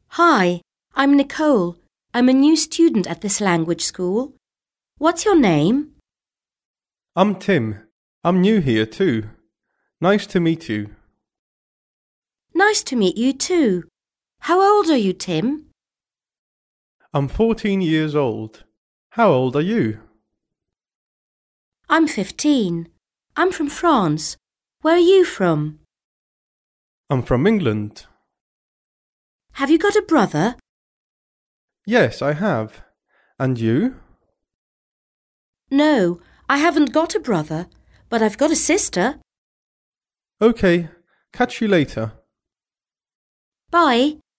Hi, I'm Nicole. I'm a new student at this language school. What's your name? I'm Tim. I'm new here too. Nice to meet you. Nice to meet you too. How old are you, Tim? I'm 14 years old. How old are you? I'm 15. I'm from France. Where are you from? I'm from England. Have you got a brother? Yes, I have. And you? No, I haven't got a brother, but I've got a sister. Okay, catch you later. Bye.